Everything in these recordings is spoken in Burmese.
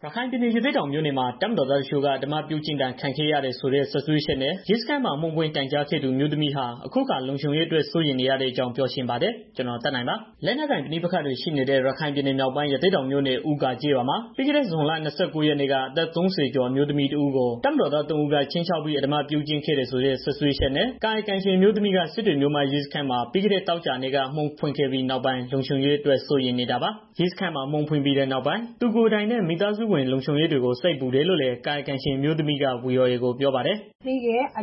ရခိုင်ပြည်နယ်ရသေ့တောင်မြို့နယ်မှာတပ်မတော်သားတချို့ကဓမ္မပြုကျင့်တာခံခဲ့ရတယ်ဆိုတဲ့စွပ်စွဲချက်နဲ့ရဲစခန်းမှာအမှုဖွင့်တိုင်ကြားခဲ့သူအမျိုးသမီးဟာအခုအခါလုံခြုံရေးအတွက်စိုးရိမ်နေရတဲ့အကြောင်းပြောချင်ပါတယ်။ ကျွန်တော်သက်နိုင်ပါ။ လက်နက်ကိုင်ပဋိပက္ခတွေရှိနေတဲ့ရခိုင်ပြည်နယ်မြောက်ပိုင်းရသေ့တောင်မြို့နယ်ဦးဂါကျေးရွာမှာပြီးခဲ့တဲ့ဇွန်လ 29 ရက်နေ့ကအသက် 30 ကျော်အမျိုးသမီးတစ်ဦးကိုတပ်မတော်သား 3 ဦးကခြိမ်းခြောက်ပြီးဓမ္မပြုကျင့်ခဲ့တယ်ဆိုတဲ့စွပ်စွဲချက်နဲ့ကာယကံရှင်အမျိုးသမီးကစစ်တွေမြို့မရဲစခန်းမှာပြီးခဲ့တဲ့သောကြာနေ့ကအမှုဖွင့်ခဲ့ပြီးနောက်ပိုင်းလုံခြုံရေးအတွက်စိုးရိမ်နေတာပါ။ ရဲစခန်းမှာအမှုဖွင့်ပြီးတဲ့နောက်ပိုင်းသူကိုယ်တိုင်နဲ့မိသားစုဝင်လုံခြုံရေးတွေကိုစိတ်ပူတယ်လို့လည်းကာယကံရှင်အမျိုးသမီးက VOA ကိုပြောပါတယ်။ "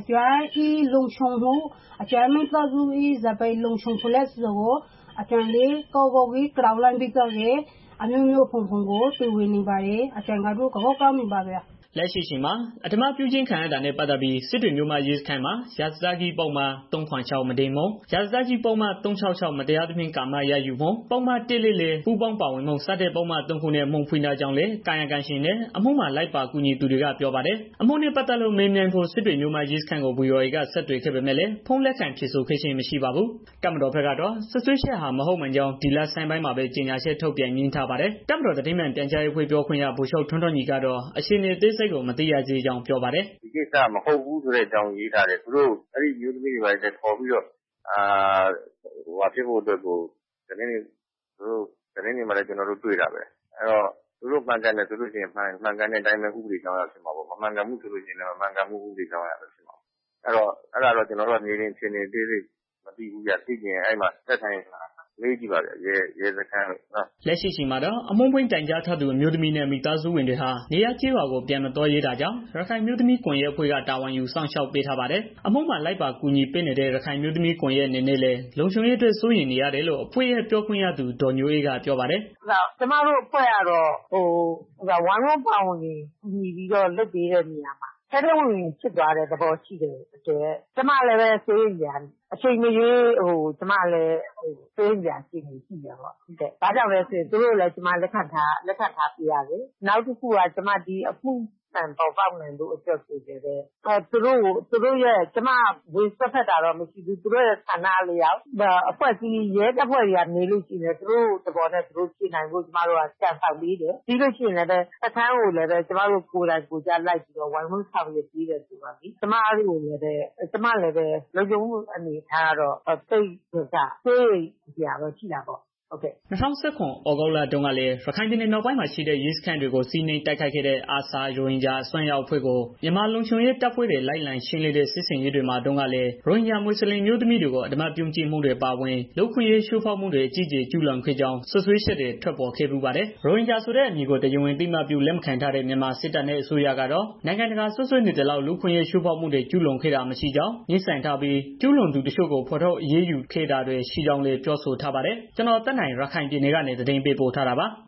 ကျွန်မိသားစုစပါယ်လုံခြုံဖို့ဆိုတာကိုကျွန်လေးကောင်းကောင်းကြီးကြောက်လန့်ပြီးတော့အမျိုးမျိုးဖုံဖုံကိုတွေ့ဝေနေပါတယ်။ ကျွန်တော်တို့ကကောင်းနေပါပြီ။ " လက်ရှိအချိန်မှာဓမ္မပြုကျင့်ခံရတာနဲ့ပတ်သတ်ပြီးစစ်တွေမြို့မရဲစခန်းမှာ ရာဇသတ်ကြီးပုဒ်မ ၃၇၆ မုဒိမ်းမှု ရာဇသတ်ကြီးပုဒ်မ ၃၆၆ မတရားသဖြင့်ကာမရယူမှု ပုဒ်မ ၁၄၄ ပူးပေါင်းပါဝင်မှု စတဲ့ပုဒ်မ ၃ ခုနဲ့ အမှုဖွင့်ထားကြောင်းလည်း ကာယံကံရှင်နဲ့ အမှုမှာလိုက်ပါကူညီသူတွေကပြောပါတယ်။ အမှုနဲ့ပတ်သက်လို့မေးမြန်းဖို့ စစ်တွေမြို့မရဲစခန်းကို VOA က ဆက်သွယ်ခဲ့ပေမဲ့လည်း ဖုန်းလက်ခံဖြေဆိုခဲ့ခြင်းမရှိပါဘူး။ တပ်မတော်ဘက်ကတော့ စွပ်စွဲချက်ဟာ မဟုတ်မှန်ကြောင်း ဒီလဆန်းပိုင်းမှာပဲ ကြေညာချက်ထုတ်ပြန်ငြင်းထားပါတယ်။ တပ်မတော်သတင်းမှန်ပြန်ကြားရေးအဖွဲ့ပြောခွင့်ရ ဗိုလ်ချုပ်ထွန်းထွန်းညီကတော့ အခြေအနေအသေးစိတ်ကို မသိရသေးကြောင်းပြောပါတယ်။ "ဒီကိစ္စမဟုတ်ဘူးဆိုတဲ့အကြောင်းရေးထားတယ်။ သူတို့အဲဒီအမျိုးသမီးတွေလည်းခေါ်ပြီးတော့ သတင်းတွေမှာလည်း ကျနော်တို့တွေ့တာပဲ။ သူတို့မှန်ကန်တယ်ဆိုရင် မှန်ကန်တဲ့အတိုင်းပဲ ဥပဒေကြောင်းအရဖြစ်မှာပေါ့။ မမှန်ကန်ဘူးဆိုရင်လည်း မမှန်ကန်ဘူးဥပဒေကြောင်းအရဖြစ်မှာပေါ့။ အဲဒါတော့ ကျနော်တို့က မြေပြင်အခြေအနေအသေးစိတ်မသိဘူးဗျာ။ သိချင်ရင်သက်ဆိုင်ရာမေးကြည့်ပါရဲစခန်းကိုနော်။" လက်ရှိအချိန်မှာတော့ အမှုဖွင့်တိုင်ကြားထားသူအမျိုးသမီးနဲ့ မိသားစုဝင်တွေဟာ နေရပ်ကျေးရွာကို ပြန်မသွားရဲတာကြောင့် ရခိုင်အမျိုးသမီးကွန်ရက်အဖွဲ့က တာဝန်ယူစောင့်ရှောက်ပေးထားပါတယ်။ အမှုမှာလိုက်ပါကူညီပေးနေတဲ့ ရခိုင်အမျိုးသမီးကွန်ရက်အနေနဲ့လည်း လုံခြုံရေးအတွက်စိုးရိမ်နေရတယ်လို့ အဖွဲ့ရဲ့ပြောခွင့်ရသူ ဒေါ်ညိုအေးကပြောပါတယ်။ "ကျမတို့အဖွဲ့ကတော့ ဝိုင်းဝန်းပါဝင်ကူညီပြီးတော့ လုပ်ပေးတဲ့နေရာမှာ ထဲထဲဝင်ဝင်ဖြစ်သွားတဲ့ သဘောရှိတဲ့အတွက် ကျမလည်းစိုးရိမ်စရာ အချိန်မရွေးစိုးရိမ်စရာအခြေအနေရှိတယ်ပေါ့။ ဘာကြောင့်လဲဆိုရင် သူတို့ကိုလည်း ကျမလက်ခံထားပေးရတယ်။ နောက်တစ်ခုက ကျမဒီအမှုမှန်ပေါ်ပေါက်နိုင်ဖို့အတွက်ကိုလည်း သူတို့ရဲ့ ကျမဝင်စွက်ဖက်တာတော့မရှိဘူး။ သူတို့ရဲ့ဆန္ဒအလျောက် အဖွဲ့အစည်း ရဲတပ်ဖွဲ့တွေကမေးလို့ရှိရင်လည်း သူတို့သဘောနဲ့ သူတို့ဖြေနိုင်ဖို့ ကျမတို့က ကြံဆောင်ပေးတယ်။ ပြီးလို့ရှိရင်လည်း စခန်းကိုလည်း ကျမတို့ကိုယ်တိုင်ကိုယ်ကျလိုက်ပြီးတော့ ဝိုင်းဝန်းဆောင်ရွက်ပေးတယ်ဆိုတော့လေ ကျမလည်းပဲလုံခြုံမှုအနေအထားကတော့ သိပ်စိုးရိမ်စရာတော့ရှိတာပေါ့။" ၂၀၁၇ သြဂုတ်လတုန်းကလည်း ရခိုင်ပြည်နယ်မြောက်ပိုင်းမှာရှိတဲ့ ရဲစခန်းတွေကို စီးနင်းတိုက်ခိုက်ခဲ့တဲ့ ARSA ရိုဟင်ဂျာအစွန်းရောက်အဖွဲ့ကို မြန်မာလုံခြုံရေးတပ်ဖွဲ့တွေ လိုက်လံရှင်းလင်းတဲ့ စစ်ဆင်ရေးတွေမှာတုန်းကလည်း ရိုဟင်ဂျာမွတ်စလင်အမျိုးသမီးတွေကို အဓမ္မပြုကျင့်မှုတွေအပါအဝင် လူ့အခွင့်အရေးချိုးဖောက်မှုတွေ အကြီးအကျယ်ကျူးလွန်ခဲ့ကြောင်း စွပ်စွဲချက်တွေထွက်ပေါ်ခဲ့ဖူးပါတယ်။ ရိုဟင်ဂျာဆိုတဲ့အမည်ကို တရားဝင်အသိအမှတ်ပြုလက်မခံထားတဲ့ မြန်မာစစ်တပ်နဲ့ အစိုးရကတော့ နိုင်ငံတကာစွပ်စွဲနေသလောက် လူ့အခွင့်အရေးချိုးဖောက်မှုတွေ ကျူးလွန်ခဲ့တာမရှိကြောင်း ငြင်းဆန်ထားပြီး ကျူးလွန်သူတချို့ကို ဖော်ထုတ်အရေးယူခဲ့တာတွေရှိကြောင်းလည်း ပြောဆိုထားပါတယ်။ ကျွန်တော်သက်နိုင်ရခိုင်ပြည်နယ်ကနေ သတင်းပေးပို့ထားတာပါ။